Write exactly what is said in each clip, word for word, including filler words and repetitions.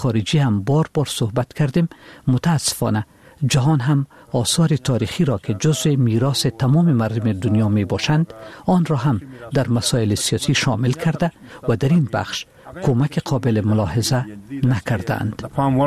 خارجی هم بار بار صحبت کردیم، متاسفانه جهان هم آثار تاریخی را که جزء میراث تمام مردم دنیا می باشند آن را هم در مسائل سیاسی شامل کرده و در این بخش کمک قابل ملاحظه نکردند.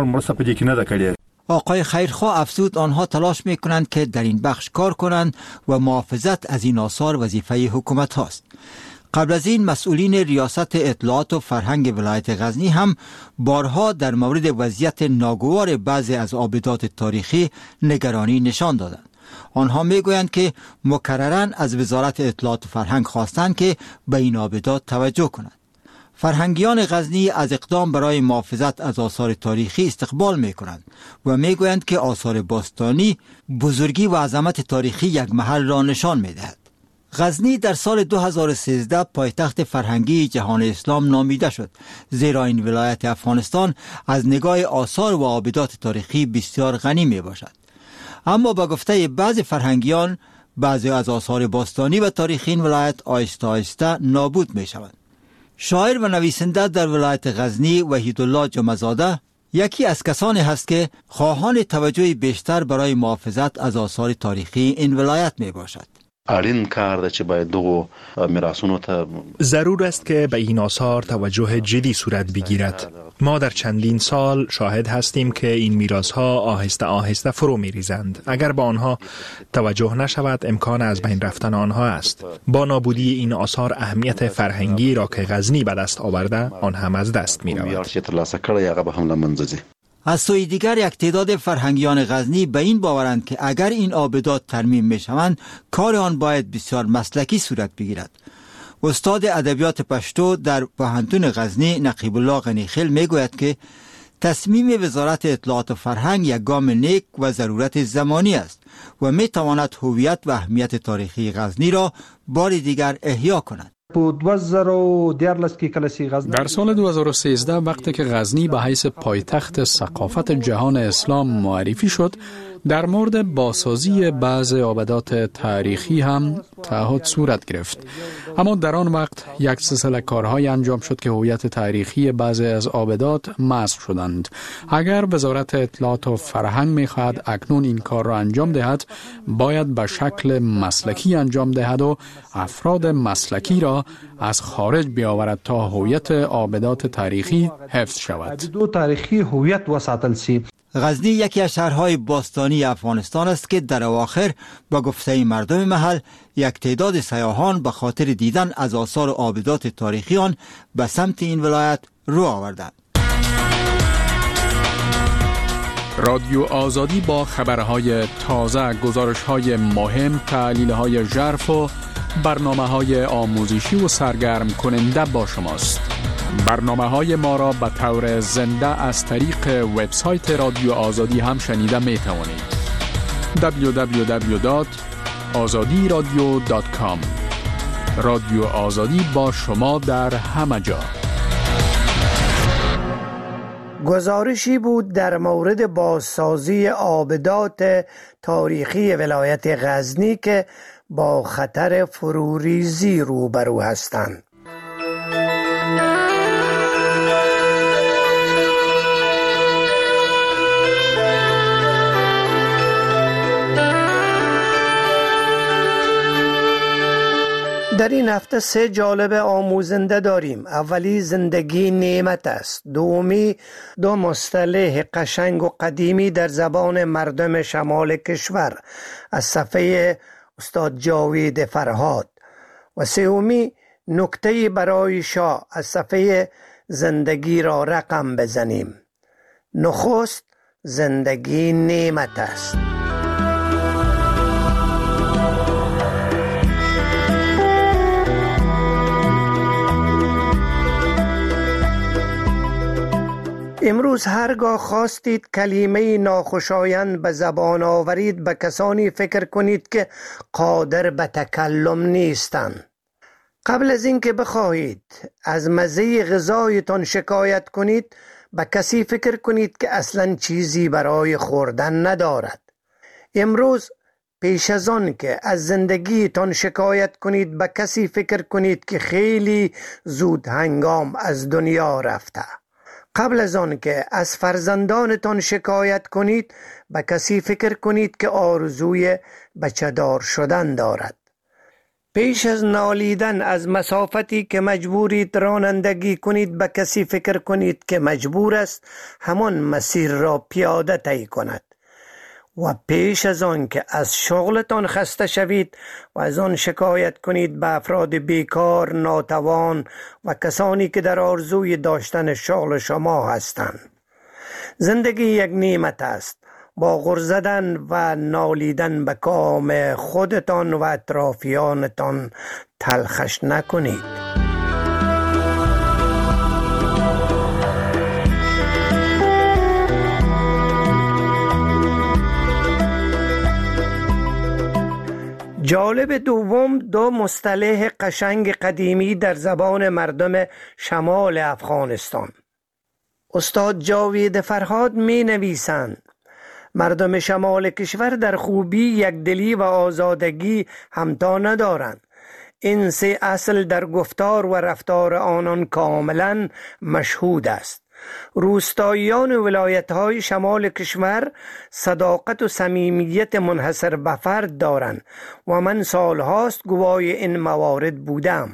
آقای خیرخواه افزود آنها تلاش می کنند که در این بخش کار کنند و محافظت از این آثار وظیفه حکومت هاست. قبل از این مسئولین ریاست اطلاعات و فرهنگ ولایت غزنی هم بارها در مورد وضعیت ناگوار بعضی از آبدات تاریخی نگرانی نشان دادند. آنها میگویند که مکرراً از وزارت اطلاعات و فرهنگ خواستند که به این آبدات توجه کنند. فرهنگیان غزنی از اقدام برای محافظت از آثار تاریخی استقبال می کنند و می گویند که آثار باستانی بزرگی و عظمت تاریخی یک محل را نشان می دهد. غزنی در سال دو هزار و سیزده پایتخت فرهنگی جهان اسلام نامیده شد، زیرا این ولایت افغانستان از نگاه آثار و آبدات تاریخی بسیار غنی می باشد. اما با گفته بعضی فرهنگیان بعضی از آثار باستانی و تاریخی این ولایت آهسته آهسته نابود می شوند. شاعر و نویسنده در ولایت غزنی وحیدالله جمعزاده یکی از کسانی هست که خواهان توجه بیشتر برای محافظت از آثار تاریخی این ولایت می باشد. اړین کار ده چې باید دغه میراثونو ته ضرور است که به این آثار توجه جدی صورت بگیرد. ما در چندین سال شاهد هستیم که این میراث‌ها آهسته آهسته فرو می‌ریزند. اگر به آنها توجه نشود امکان از بین رفتن آنها است. با نابودی این آثار اهمیت فرهنگی را که غزنی به دست آورده آن هم از دست می‌رود. از سوی دیگر یک تعداد فرهنگیان غزنی به این باورند که اگر این آبدات ترمیم میشوند کار آن باید بسیار مسلکی صورت بگیرد. استاد ادبیات پشتو در پوهنتون غزنی نقیب الله غنیخیل میگوید که تصمیم وزارت اطلاعات و فرهنگ یک گام نیک و ضرورت زمانی است و میتواند هویت و اهمیت تاریخی غزنی را بار دیگر احیا کند. در سال دو هزار و سیزده وقتی که غزنی به حیث پایتخت ثقافت جهان اسلام معرفی شد، در مورد بازسازی بعض آبدات تاریخی هم تعهد صورت گرفت. اما در آن وقت یک سلسله کارهای انجام شد که هویت تاریخی بعضی از آبدات مسخ شدند. اگر وزارت اطلاعات و فرهنگ می‌خواهد اکنون این کار را انجام دهد، باید به شکل مسلکی انجام دهد و افراد مسلکی را از خارج بیاورد تا هویت آبدات تاریخی حفظ شود. دو تاریخی هویت وساتل سی. غزنی یکی از شهرهای باستانی افغانستان است که در اواخر با گفته مردم محل یک تعداد سیاحان به خاطر دیدن از آثار و آبدات تاریخی آن به سمت این ولایت رو آوردند. رادیو آزادی با خبرهای تازه، گزارش‌های مهم، تحلیل‌های ژرف و برنامه‌های آموزشی و سرگرم کننده با شماست. برنامه‌های ما را به طور زنده از طریق وبسایت رادیو آزادی هم شنیده می توانید. دبلیو دبلیو دبلیو دات آزادی رادیو دات کام. رادیو آزادی با شما در همه جا. گزارشی بود در مورد بازسازی آبدات تاریخی ولایت غزنی که با خطر فروریزی روبرو هستند. در این هفته سه جالب آموزنده داریم. اولی زندگی نعمت است. دومی دو مصطلح قشنگ و قدیمی در زبان مردم شمال کشور از صفحه استاد جاوید فرهاد و سومی نکته برای شاه از صفحه زندگی را رقم بزنیم. نخست زندگی نعمت است. امروز هرگاه خواستید کلمه ناخوشایند به زبان آورید به کسانی فکر کنید که قادر به تکلم نیستند. قبل از اینکه بخواهید از مزه غذایتان شکایت کنید به کسی فکر کنید که اصلا چیزی برای خوردن ندارد. امروز پیش از آن که از زندگیتان شکایت کنید به کسی فکر کنید که خیلی زود هنگام از دنیا رفته. قبل از آن که از فرزندانتان شکایت کنید به کسی فکر کنید که آرزوی بچه دار شدن دارد. پیش از نالیدن از مسافتی که مجبورید رانندگی کنید به کسی فکر کنید که مجبور است همان مسیر را پیاده طی کند. و پیش از آن که از شغلتان خسته شوید و از آن شکایت کنید به افراد بیکار، ناتوان و کسانی که در آرزوی داشتن شغل شما هستند. زندگی یک نعمت است. با غر زدن و نالیدن به کام خودتان و اطرافیانتان تلخش نکنید. جالب دوم دو مصطلح قشنگ قدیمی در زبان مردم شمال افغانستان. استاد جاوید فرهاد می نویسند مردم شمال کشور در خوبی، یکدلی و آزادگی همتا ندارند. این سه اصل در گفتار و رفتار آنان کاملا مشهود است. روستاییان ولایت‌های شمال کشور صداقت و صمیمیت منحصر به فرد دارند و من سالهاست گواه این موارد بودم.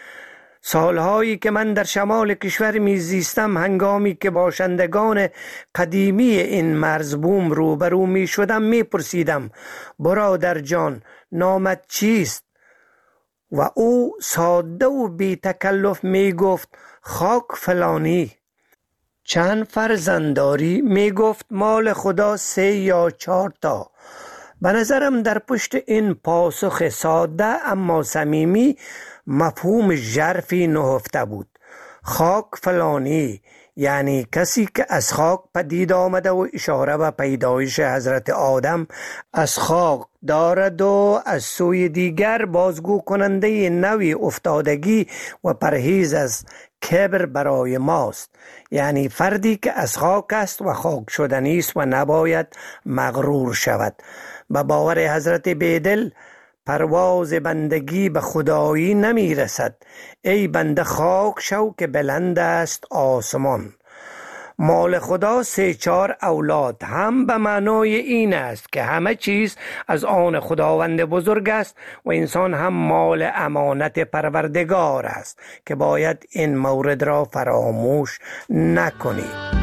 سالهایی که من در شمال کشور میزیستم، هنگامی که باشندگان قدیمی این مرزبوم روبرو می شدم می پرسیدم برادر جان نامت چیست؟ و او ساده و بی تکلف می گفت خاک فلانی. چند فرزند داری؟ می گفت مال خدا سه یا چهار تا. به نظرم در پشت این پاسخ ساده اما صمیمی مفهوم ژرفی نهفته بود. خاک فلانی یعنی کسی که از خاک پدید آمده و اشاره به پیدایش حضرت آدم از خاک دارد و از سوی دیگر بازگو کننده نوی افتادگی و پرهیز از کبر برای ماست. یعنی فردی که از خاک است و خاک شدنی است و نباید مغرور شود. به باور حضرت بیدل پرواز بندگی به خدایی نمی رسد. ای بنده خاک شو که بلند است آسمان. مال خدا سه چار اولاد هم به معنای این است که همه چیز از آن خداوند بزرگ است و انسان هم مال امانت پروردگار است که باید این مورد را فراموش نکنید.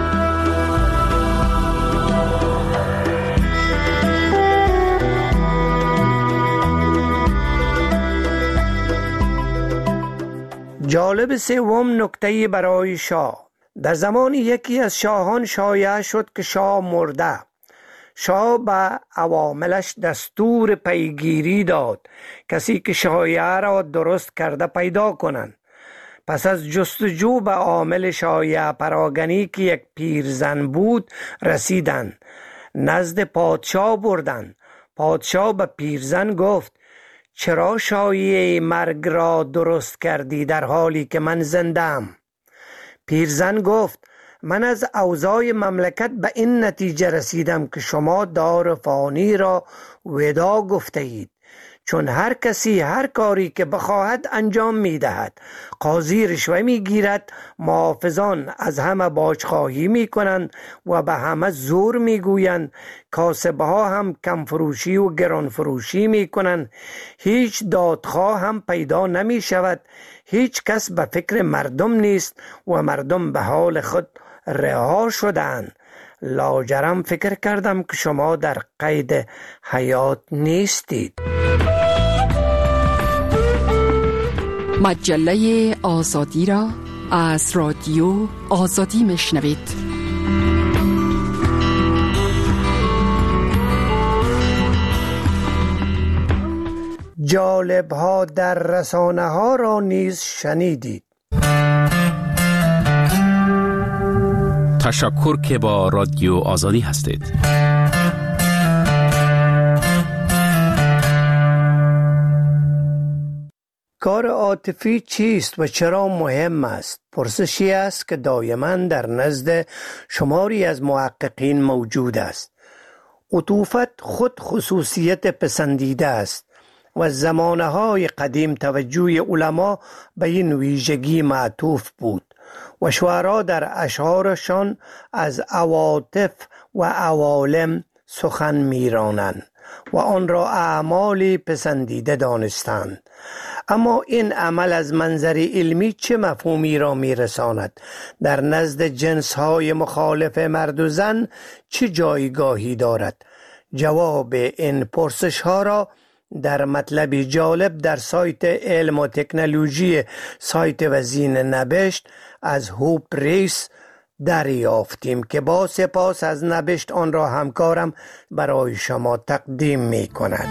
جالب سوم نکته برای شاه. در زمان یکی از شاهان شایع شد که شاه مرده. شاه به عواملش دستور پیگیری داد کسی که شایعه را درست کرده پیدا کنند. پس از جستجو به عامل شایعه پراگنی که یک پیرزن بود رسیدند. نزد پادشاه بردند. پادشاه به پیرزن گفت چرا شایعه مرگ را درست کردی در حالی که من زنده‌ام؟ پیرزن گفت من از اوضاع مملکت به این نتیجه رسیدم که شما دار فانی را ودا گفته اید، چون هر کسی هر کاری که بخواهد انجام می دهد. قاضی رشوه می گیرد، محافظان از همه باجخواهی می کنند و به همه زور می گویند، کاسبه ها هم کم فروشی و گران فروشی می کنند، هیچ دادخواه هم پیدا نمی شود، هیچ کس به فکر مردم نیست و مردم به حال خود رها شدند. لاجرم فکر کردم که شما در قید حیات نیستید. مجله آزادی را از رادیو آزادی میشنوید. جالب ها در رسانه ها را نیز شنیدید. تشکر که با رادیو آزادی هستید. کار عاطفی چیست و چرا مهم است؟ پرسشی است که دائما در نزد شماری از محققین موجود است. عطوفت خود خصوصیت پسندیده است و زمانه‌های قدیم توجه علما به این ویژگی معطوف بود و شعرا در اشعارشان از عواطف و عوالم سخن میرانند و آن را اعمالی پسندیده دانستند. اما این عمل از منظر علمی چه مفهومی را میرساند؟ در نزد جنس‌های مخالف مرد و زن چه جایگاهی دارد؟ جواب این پرسش‌ها را در مطلبی جالب در سایت علم و تکنولوژی سایت وزین نبشت از هوپ ریس دریافتیم که با سپاس از نبشت آن را همکارم برای شما تقدیم می کند.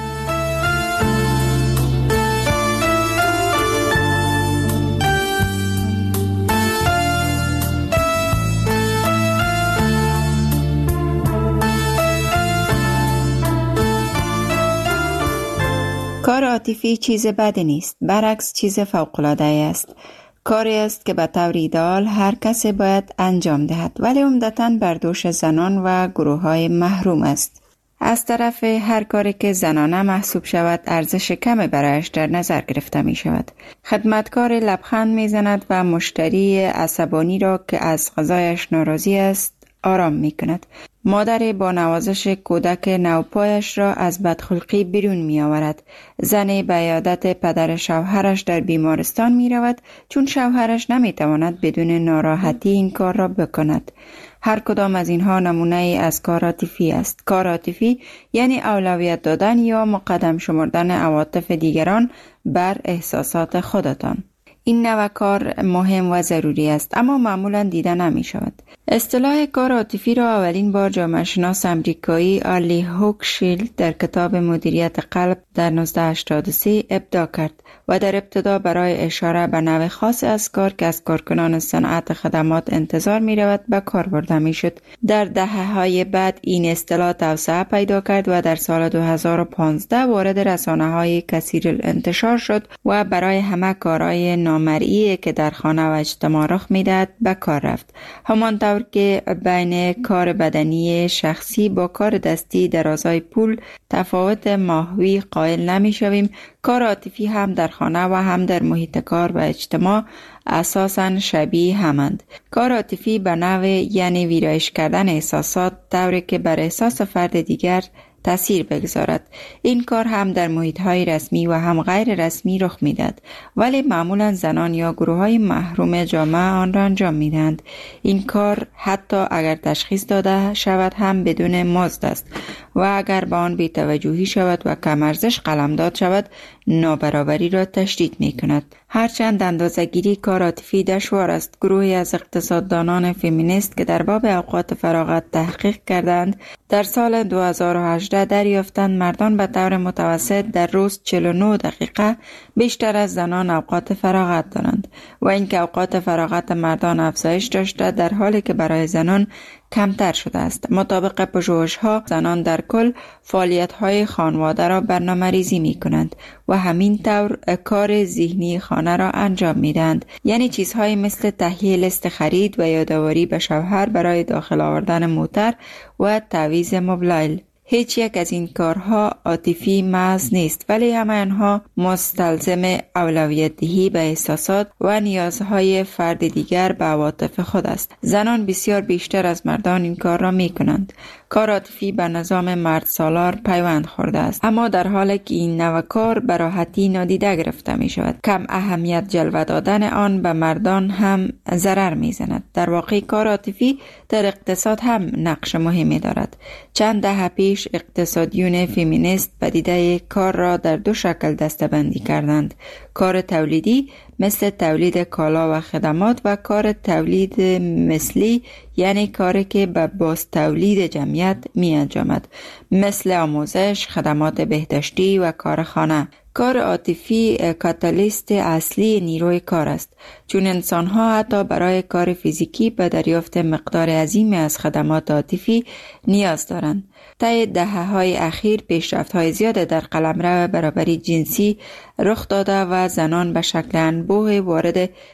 کار عاطفی چیز بدی نیست، برعکس چیز فوق‌العاده است. کاری است که به طور ایدئال هر کسی باید انجام دهد، ولی عمدتاً بر دوش زنان و گروه‌های محروم است. از طرف هر کاری که زنانه محسوب شود ارزش کمی برایش در نظر گرفته می شود. خدمتکار لبخند می زند و مشتری عصبانی را که از غذایش ناراضی است آرام می کند. مادر با نوازش کودک نوپایش را از بدخلقی بیرون می آورد. زن به عیادت پدر شوهرش در بیمارستان می رود چون شوهرش نمی تواند بدون ناراحتی این کار را بکند. هر کدام از اینها نمونه ای از کار عاطفی است. کار عاطفی یعنی اولویت دادن یا مقدم شمردن عواطف دیگران بر احساسات خودتان. این نوع کار مهم و ضروری است اما معمولا دیده نمی شود. اصطلاح کار عاطفی را اولین بار جامعه شناس امریکایی آلی هوکشیلد در کتاب مدیریت قلب در نوزده هشتاد و سه ابداع کرد و در ابتدا برای اشاره به نوع خاص از کار که از کارکنان صنعت خدمات انتظار می رود به کار برده می شد. در دهه های بعد این اصطلاح توسعه پیدا کرد و در سال دو هزار و پانزده وارد رسانه های کثیر الانتشار شد و برای همه کارهای نامرئی که در خانه و اجتماع رخ می دهد به کار رفت. همانطور که بین کار بدنی شخصی با کار دستی در ازای پول تفاوت ماهوی قائل نمی شویم، کار عاطفی هم در خانه و هم در محیط کار و اجتماع اساساً شبیه همند. کار عاطفی به نوع یعنی ویرایش کردن احساسات طوری که بر احساس فرد دیگر تأثیر بگذارد. این کار هم در محیط‌های رسمی و هم غیر رسمی رخ می‌دهد، ولی معمولاً زنان یا گروه‌های محروم جامعه آن را انجام می‌دهند. این کار حتی اگر تشخیص داده شود هم بدون مزد است و اگر به آن بی‌توجهی شود و کم ارزش قلمداد شود نابرابری را تشدید می‌کند. هرچند اندازه‌گیری کار عاطفی دشوار است، گروهی از اقتصاددانان فمینیست که در باب اوقات فراغت تحقیق کردند در سال دو هزار و هجده دریافتند مردان به طور متوسط در روز چهل و نه دقیقه بیشتر از زنان اوقات فراغت دارند و اینکه اوقات فراغت مردان افزایش داشته در حالی که برای زنان کمتر شده است. مطابق پژوهش‌ها زنان در کل فعالیت‌های خانواده را برنامه‌ریزی می‌کنند و همین طور کار ذهنی خانه را انجام می‌دهند، یعنی چیزهایی مثل تهیه لیست خرید و یادآوری به شوهر برای داخل آوردن موتر و تعویض موبایل. هیچ یک از این کارها عاطفی محض نیست، ولی همه آنها مستلزم اولویت دهی به احساسات و نیازهای فرد دیگر به عواطف خود است. زنان بسیار بیشتر از مردان این کار را می کنند. کار عاطفی به نظام مرد سالار پیوند خورده است، اما در حالی که این نوع کار به راحتی نادیده گرفته می شود. کم اهمیت جلوه دادن آن به مردان هم ضرر می زند. در واقع کار عاطفی در اقتصاد هم نقش مهمی دارد. چند دهه پیش اقتصادیون فمینیست پدیده کار را در دو شکل دسته‌بندی کردند: کار تولیدی مثل تولید کالا و خدمات و کار تولید مثلی یعنی کاری که به باز تولید جمعیت می انجامد مثل آموزش، خدمات بهداشتی و کارخانه. کار عاطفی کاتالیست اصلی نیروی کار است، چون انسان‌ها حتی برای کار فیزیکی به دریافت مقدار عظیمی از خدمات عاطفی نیاز دارند. طی دهه‌های اخیر پیشرفت‌های زیاد در قلمرو برابری جنسی رخ داده و زنان به شکل انبوه وارد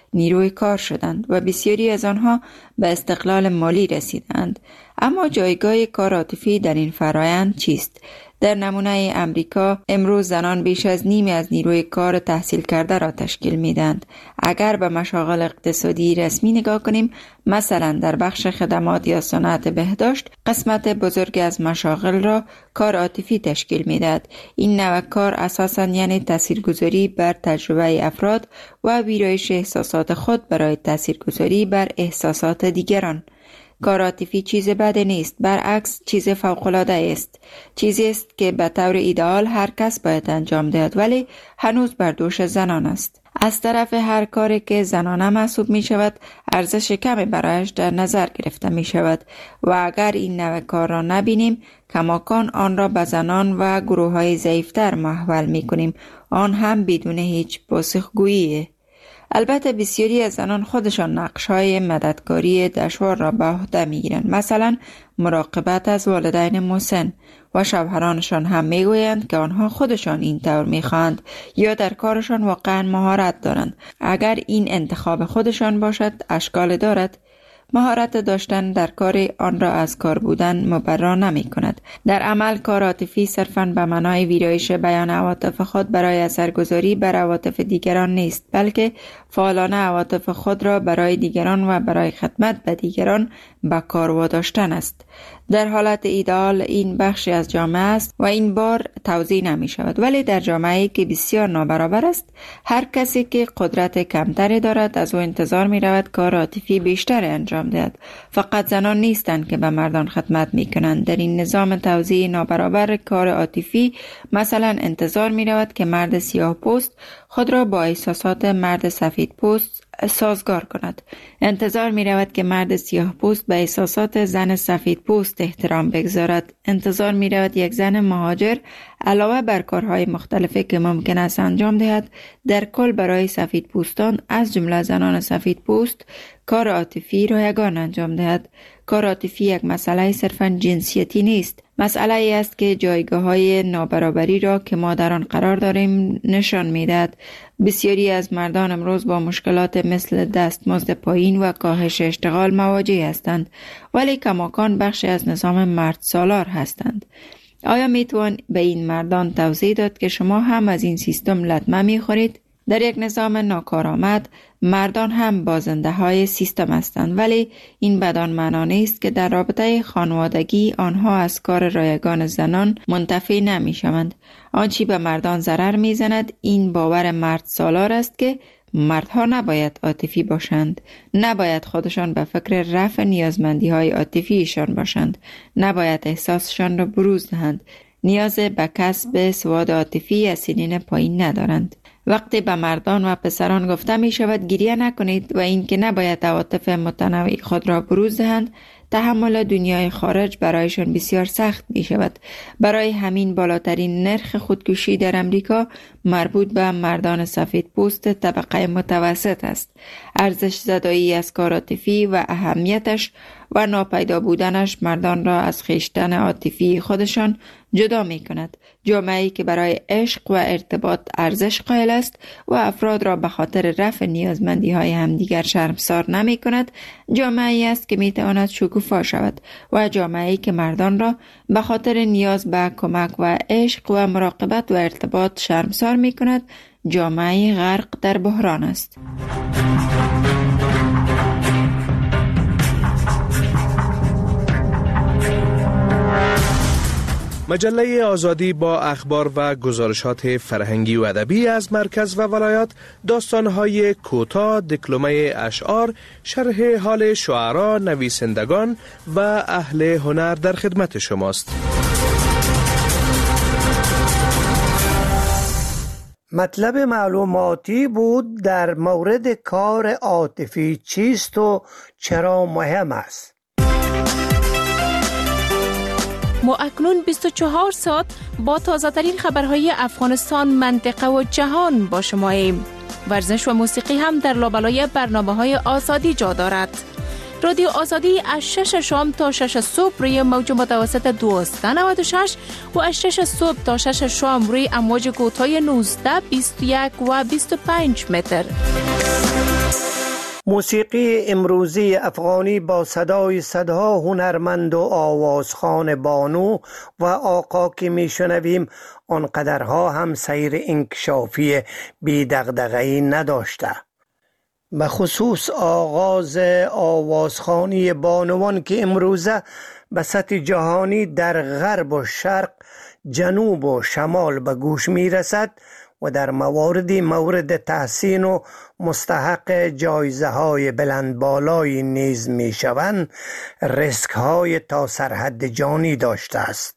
نیروی کار شدند و بسیاری از آنها به استقلال مالی رسیدند. اما جایگاه کار عاطفی در این فرایند چیست؟ در نمونه امریکا امروز زنان بیش از نیمی از نیروی کار تحصیل کرده را تشکیل میدند. اگر به مشاغل اقتصادی رسمی نگاه کنیم، مثلا در بخش خدمات یا صنعت بهداشت، قسمت بزرگ از مشاغل را کار عاطفی تشکیل میدهد. این نوع کار اساساً یعنی تاثیرگذاری بر تجربه افراد و ویرایش احساسات خود برای تاثیرگذاری بر احساسات دیگران. کار عاطفی چیز بد نیست، برعکس چیز فوق‌العاده است. چیزی است که به طور ایدئال هر کس باید انجام دهد، ولی هنوز بر دوش زنان است. از طرف هر کاری که زنانه محسوب می شود، ارزش کمی برایش در نظر گرفته می شود و اگر این نوع کار را نبینیم، کماکان آن را به زنان و گروه های ضعیفتر محول می کنیم، آن هم بدون هیچ پاسخگویی. البته بسیاری از زنان خودشان نقش‌های مددکاری دشوار را به عهده می‌گیرند، مثلا مراقبت از والدین مسن، و شوهرانشان هم میگویند که آنها خودشان این طور می‌خواهند یا در کارشان واقعا مهارت دارند. اگر این انتخاب خودشان باشد اشکال دارد. مهارت داشتن در کار آن را از کار بودن مبرا نمی کند. در عمل کار عاطفی صرفاً به معنای ویرایش بیان عواطف خود برای اثرگذاری بر عواطف دیگران نیست، بلکه فعالانه عواطف خود را برای دیگران و برای خدمت به دیگران به کار واداشتن است. در حالت ایدئال این بخشی از جامعه است و این بار توزیع نمی شود، ولی در جامعه‌ای که بسیار نابرابر است، هر کسی که قدرت کمتری دارد از او انتظار می رود کار عاطفی بیشتر انجام دهد. فقط زنان نیستند که به مردان خدمت می کنند. در این نظام توزیع نابرابر کار عاطفی مثلا انتظار می رود که مرد سیاه پوست خود را با احساسات مرد سفید پوست سازگار کند. انتظار می رود که مرد سیاه پوست به احساسات زن سفید پوست احترام بگذارد. انتظار می رود یک زن مهاجر علاوه بر کارهای مختلفی که ممکن است انجام دهد، در کل برای سفید پوستان از جمله زنان سفید پوست کار عاطفی رایگان انجام دهد. کار عاطفی یک مسئله صرفاً جنسیتی نیست. مسئله ای است که جایگاه های نابرابری را که ما در آن قرار داریم نشان می‌دهد. بسیاری از مردان امروز با مشکلات مثل دستمزد پایین و کاهش اشتغال مواجه هستند، ولی کماکان بخشی از نظام مرد سالار هستند. آیا میتوان به این مردان توضیح داد که شما هم از این سیستم لطمه میخورید؟ در یک نظام ناکارآمد مردان هم بازنده های سیستم هستند، ولی این بدان معنا نیست که در رابطه خانوادگی آنها از کار رایگان زنان منتفع نمی شوند. آنچه به مردان ضرر می زند این باور مرد سالار است که مردها نباید عاطفی باشند، نباید خودشان به فکر رفع نیازمندی های عاطفیشان باشند، نباید احساسشان را بروز دهند، نیاز به کسب سواد عاطفی از سنین پایین ندارند. وقتی به مردان و پسران گفته می شود گریه نکنید و اینکه نباید عواطف متنوع خود را بروز دهند، تحمل دنیای خارج برایشان بسیار سخت می شود. برای همین بالاترین نرخ خودکشی در امریکا مربوط به مردان سفید پوست طبقه متوسط است. ارزش زدایی از کار عاطفی و اهمیتش و ناپیدا بودنش مردان را از خویشتن عاطفی خودشان جدا می کند. جامعه‌ای که برای عشق و ارتباط ارزش قائل است و افراد را به خاطر رفع نیازمندی های همدیگر شرمسار نمی کند، جامعه‌ای است که می تواند شکوفا شود و جامعه‌ای که مردان را به خاطر نیاز به کمک و عشق و مراقبت و ارتباط شرمسار می کند، جامعه غرق در بحران است. مجله آزادی با اخبار و گزارشات فرهنگی و ادبی از مرکز و ولایات، داستان‌های کوتاه، دکلمه اشعار، شرح حال شعرا، نویسندگان و اهل هنر در خدمت شماست. مطلب معلوماتی بود در مورد کار عاطفی چیست و چرا مهم است. ما اکنون بیست و چهار ساعت با تازه ترین خبرهای افغانستان، منطقه و جهان با شماییم. ورزش و موسیقی هم در لابلای برنامه‌های آزادی جا دارد. رادیو آزادی از شش شام تا شش صبح روی موج متوسط دویست و نود و شش و از شش صبح تا شش شام روی امواج کوتاه نوزده، بیست و یک و بیست و پنج متر. موسیقی امروزی افغانی با صدای صدها هنرمند و آوازخوان بانو و آقا که میشنویم آنقدرها هم سیر انکشافی بی دغدغه‌ای نداشته. بخصوص آغاز آوازخوانی بانوان که امروزه به سطح جهانی در غرب و شرق، جنوب و شمال به گوش می رسد و در مواردی مورد تحسین و مستحق جایزه های بلند بالایی نیز می شوند، ریسک های تا سرحد جانی داشته است.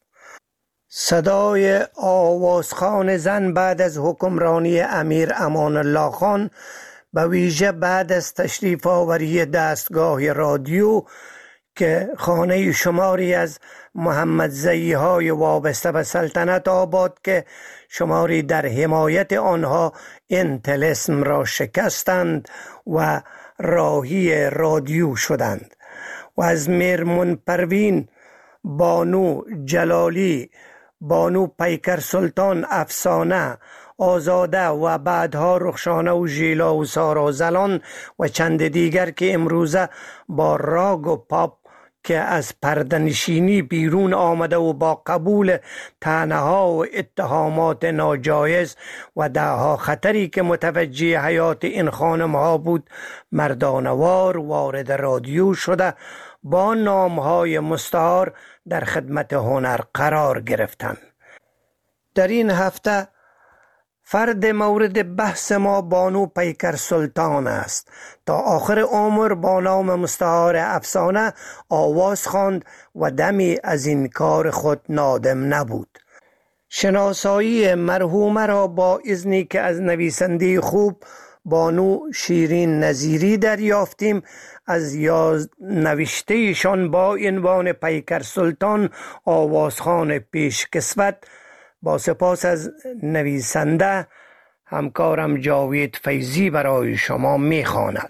صدای آوازخوان زن بعد از حکمرانی امیر امان الله خان، به ویژه بعد از تشریف آوری دستگاه رادیو که خانه شماری از محمدزئی های وابسته به سلطنت آباد که شماری در حمایت آنها این طلسم را شکستند و راهی رادیو شدند و از میرمن پروین، بانو جلالی، بانو پیکر سلطان افسانه، آزاده و بعدها رخشانه و ژیلا و سارا زلان و چند دیگر که امروزه با راگ و پاپ که از پرده‌نشینی بیرون آمده و با قبول طعنه‌ها و اتهامات ناجایز و دهها خطری که متوجه حیات این خانم‌ها بود مردانوار وارد رادیو شده، با نام‌های مستعار در خدمت هنر قرار گرفتند. در این هفته فرد مورد بحث ما بانو پیکر سلطان است. تا آخر عمر با نام مستعار افسانه آواز خواند و دمی از این کار خود نادم نبود. شناسایی مرحومه را با اذنی که از نویسنده خوب بانو شیرین نظیری دریافتیم، از یاد نوشتهشان با عنوان پیکر سلطان آوازخوان پیشکسوت. با سپاس از نویسنده همکارم جاوید فیضی برای شما میخواند.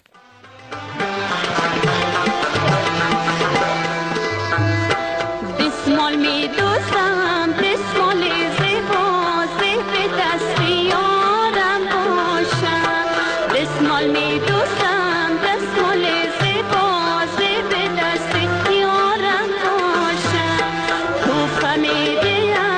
بسمال می دوستم، بسمال زیبا، زیب دستیارم باشم. بسمال می دوستم، بسمال زیبا، زیب دستیارم باشم. تو فهمیدی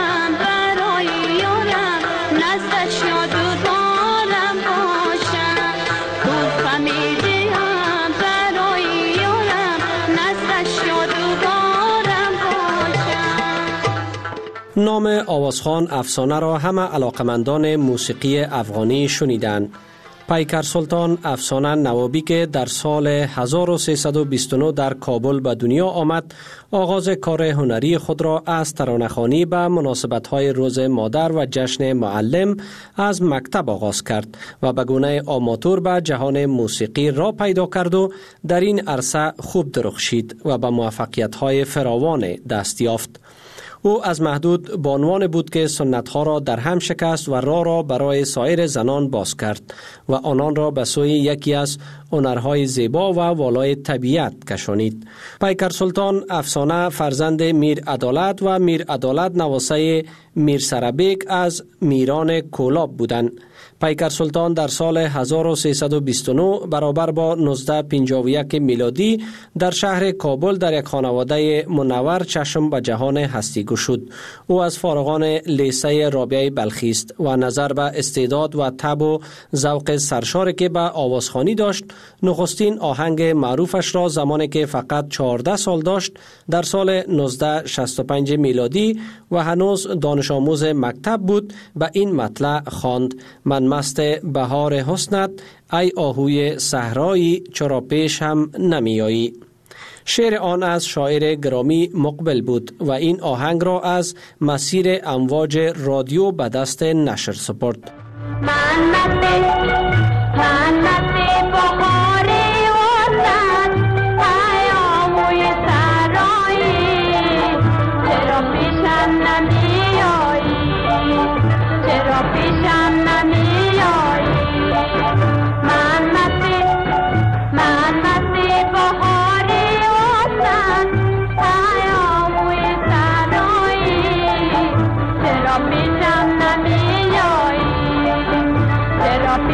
نام آوازخوان افسانه را همه علاقمندان موسیقی افغانی شنیدند. پیکر سلطان افسانه نوابی که در سال هزار و سیصد و بیست و نه در کابل به دنیا آمد، آغاز کار هنری خود را از ترانه‌خوانی به مناسبت‌های روز مادر و جشن معلم از مکتب آغاز کرد و به گونه آماتور به جهان موسیقی را پیدا کرد و در این عرصه خوب درخشید و به موفقیت‌های فراوان دست یافت. او از محدود بانوان بود که سنتها را در هم شکست و راه را برای سایر زنان باز کرد و آنان را به سوی یکی از هنرهای زیبا و والای طبیعت کشانید. پیکر سلطان افسانه فرزند میر عدالت و میر عدالت نواسه میر سربیک از میران کولاب بودند. پیکر سلطان در سال هزار و سیصد و بیست و نه برابر با نوزده پنجاه و یک میلادی در شهر کابل در یک خانواده منور چشم به جهان هستی گشود. او از فارغان لیسه رابعه بلخی است و نظر به استعداد و تب و ذوق سرشاری که به آوازخوانی داشت، نخستین آهنگ معروفش را زمانی که فقط چهارده سال داشت در سال نوزده شصت و پنج میلادی و هنوز دانش آموز مکتب بود به این مطلع خواند: من مست بهار حسنت، ای آهوی صحرایی، چرا پیش هم نمیایی. شعر آن از شاعر گرامی مقبل بود و این آهنگ را از مسیر امواج رادیو به دست نشر سپرد. من مست من مست بهار حسنت، ای آهوی صحرایی، چرا پیشم نمیایی، چرا پیشم نمیایی. من مست من مست بهار حسنت، ای آهوی صحرایی، چرا پیشم نمیایی، چرا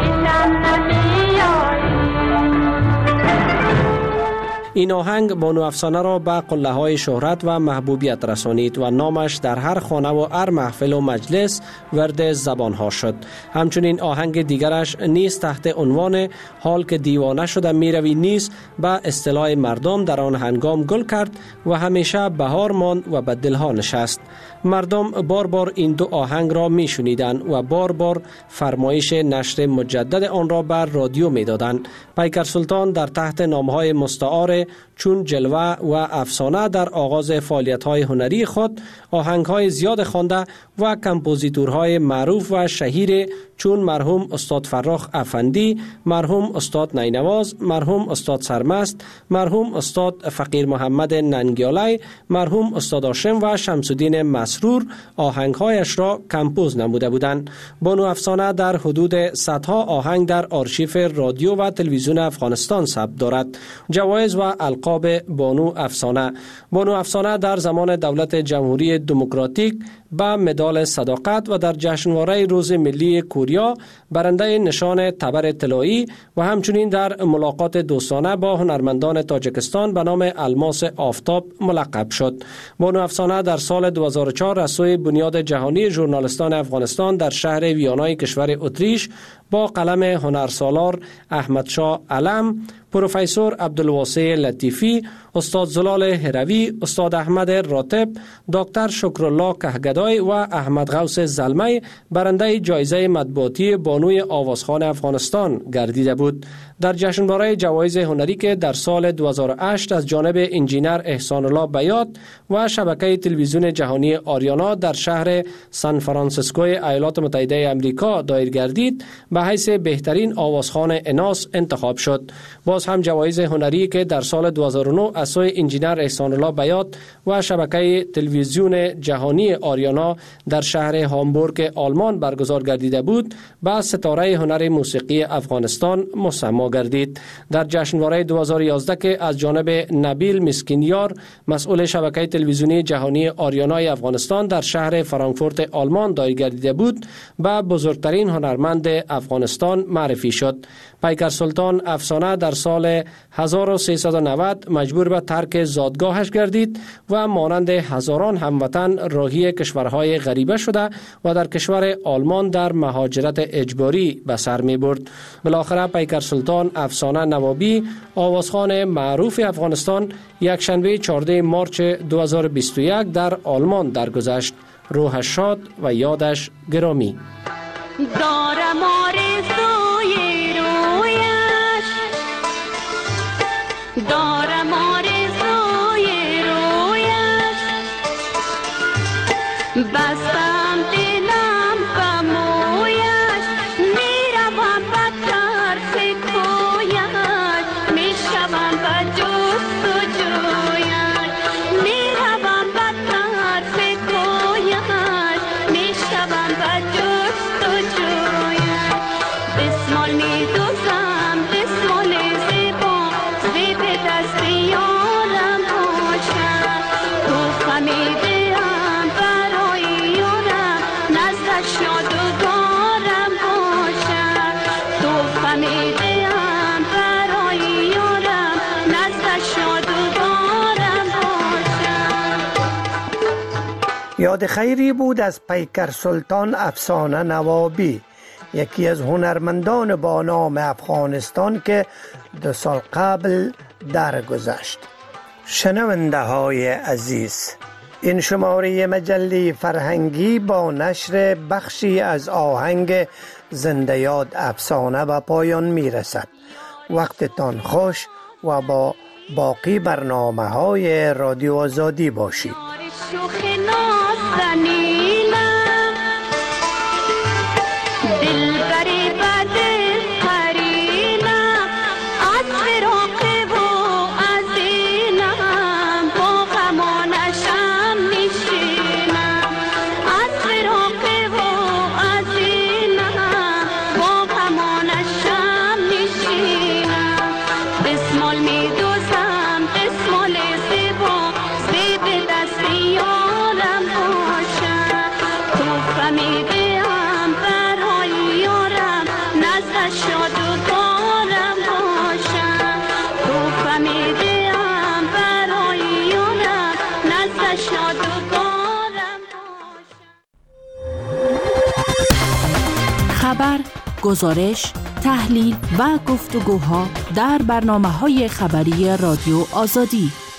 این آهنگ بانو افسانه را به قله های شهرت و محبوبیت رسانید و نامش در هر خانه و هر محفل و مجلس ورد زبان ها شد. همچنین آهنگ دیگرش نیز تحت عنوان حال که دیوانه شده می روی نیز به اصطلاح مردم در آن هنگام گل کرد و همیشه بهار ماند و به دلها نشست. مردم بار بار این دو آهنگ را می شنیدند و بار بار فرمایش نشر مجدد آن را بر رادیو می دادند. پیکر سلطان در تحت نامهای مستعار چون جلوه و افسانه در آغاز فعالیت‌های هنری خود آهنگ‌های زیاد خوانده و کمپوزیتورهای معروف و شهیر چون مرحوم استاد فراخ افندی، مرحوم استاد نینواز، مرحوم استاد سرمست، مرحوم استاد فقیر محمد ننگیالی، مرحوم استاد هاشم و شمس الدین مسرور آهنگ‌هایش را کمپوز نموده بودند. بانو افسانه در حدود صدها آهنگ در آرشیف رادیو و تلویزیون افغانستان ثبت دارد. جوایز و القاب بانو افسانه: بانو افسانه در زمان دولت جمهوری دموکراتیک با مدال صداقت و در جشنواره روز ملی کوریا برنده نشان تبر طلایی و همچنین در ملاقات دوستانه با هنرمندان تاجیکستان به نام الماس آفتاب ملقب شد. بانو افسانه در سال دو هزار و چهار از سوی بنیاد جهانی ژورنالیستان افغانستان در شهر ویانای کشور اتریش با قلم هنرسالار احمد شاه علم، پروفسور عبدالواسع لطیفی، استاد زلال هروی، استاد احمد راتب، دکتر شکرالله کهگدای و احمد غوث زلمی برنده جایزه مطبوعاتی بانوی آوازخوان افغانستان گردیده بود. در جشنواره جوایز هنری که در سال دو هزار و هشت از جانب انجینر احسان الله بیات و شبکه تلویزیون جهانی آریانا در شهر سان فرانسیسکو ایالات متحده آمریکا دایر گردید، به حیث بهترین آوازخوان اناث انتخاب شد. باز هم جوایز هنری که در سال دو هزار و نه از سوی انجینر احسان الله بیات و شبکه تلویزیون جهانی آریانا در شهر هامبورگ آلمان برگزار گردیده بود، به ستاره هنر موسیقی افغانستان مسما گردید. در جشنواره دو هزار و یازده که از جانب نبیل مسکینیار مسئول شبکه تلویزیونی جهانی آریانای افغانستان در شهر فرانکفورت آلمان دایر گردیده بود، به بزرگترین هنرمند افغانستان معرفی شد. پیکر سلطان افسانه در سال هزار و سیصد و نود مجبور به ترک زادگاهش گردید و مانند هزاران هموطن راهی کشورهای غریبه شده و در کشور آلمان در مهاجرت اجباری به سر می برد. بالاخره پیکر سلطان افسانه نوابی، آوازخوان معروف افغانستان، یک شنبه چهاردهم مارس دو هزار و بیست و یک در آلمان درگذشت. روحش شاد و یادش گرامی. دارم آرزوی رویش، دارم آرزوی رویش، بستم دلم به مویش، میروم به طرف کویش، میشوم به جست و جویش، میروم به طرف کویش، میشوم به جست و جویش. بسمال میدوزم بسمال زیبا، زیب دست یارم باشم، تو خمیدم برای یارم، نزدش یادگارم باشم، تو خمیدم برای یارم، نزدش یادگارم باشم. یاد خیری بود از پیکر سلطان افسانه نوابی، یکی از هنرمندان با نام افغانستان که دو سال قبل درگذشت. شنونده های عزیز، این شماره مجله فرهنگی با نشر بخشی از آهنگ زنده یاد افسانه به پایان می رسد. وقتتان خوش و با باقی برنامه های رادیو آزادی باشید. شوخ نازنینم، دلبری بد قرینم، از فراق و از اینم با غمانشم میشینم، از فراق و از اینم با غمانشم میشینم. بسمال میدوزم بسمال زیبا، زیب دست یارم باشم، گزارش، تحلیل و گفتگوها در برنامه‌های خبری رادیو آزادی.